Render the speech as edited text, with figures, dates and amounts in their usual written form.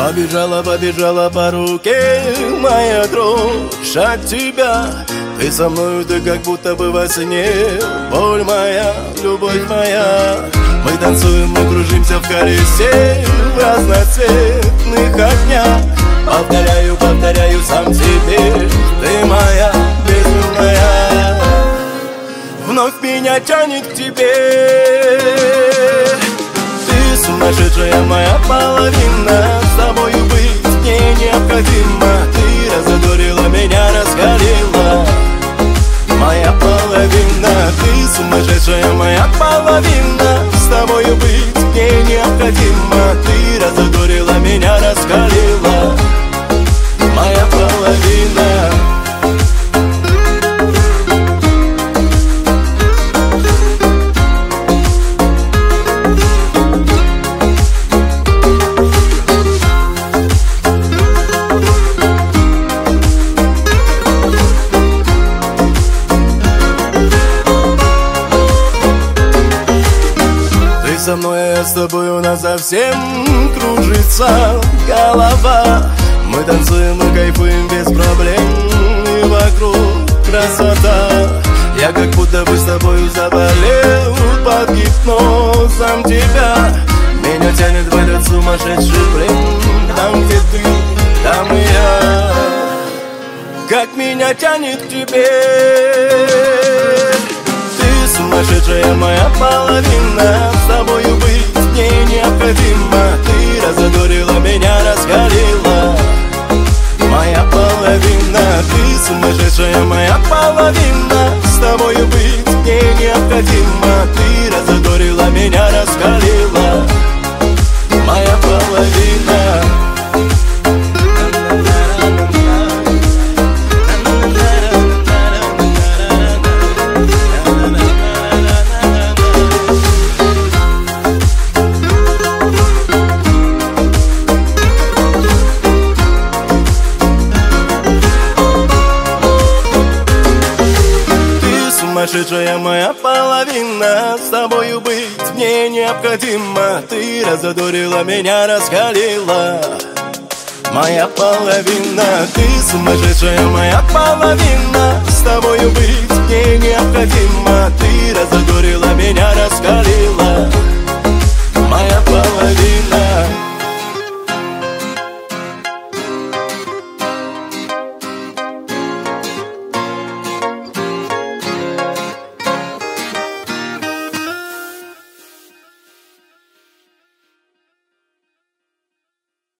Побежала, побежала по руке моя дрожь от тебя. Ты со мною, ты как будто бы во сне. Боль моя, любовь моя. Мы танцуем, мы кружимся в колесе в разноцветных огнях. Повторяю, повторяю сам себе, ты моя, безумная. Вновь меня тянет к тебе. Ты сумасшедшая моя половина. С тобою быть мне необходимо. Ты разодорила меня, раскалила. Моя половина, ты сумасшедшая моя половина. С тобою быть мне необходимо. Ты разодорила меня, раскалила. Моя половина. Со мной, а я с тобой, у нас совсем кружится голова. Мы танцуем и кайфуем без проблем, и вокруг красота. Я как будто бы с тобою заболел под гипнозом тебя. Меня тянет в этот сумасшедший плен. Там, где ты, там и я. Как меня тянет к тебе. Сумасшедшая моя половина. С тобою быть мне необходимо. Ты разодорила меня, раскалила. Моя половина. Ты сумасшедшая моя половина. С тобою быть мне необходимо. Ты разодорила меня, раскалила. Моя половина. Сумасшедшая моя половина. С тобою быть мне необходимо. Ты разодорила меня, раскалила. Моя половина. Ты сумасшедшая моя половина. С тобою быть мне необходимо. Ты разодорила меня, раскалила. Моя половина.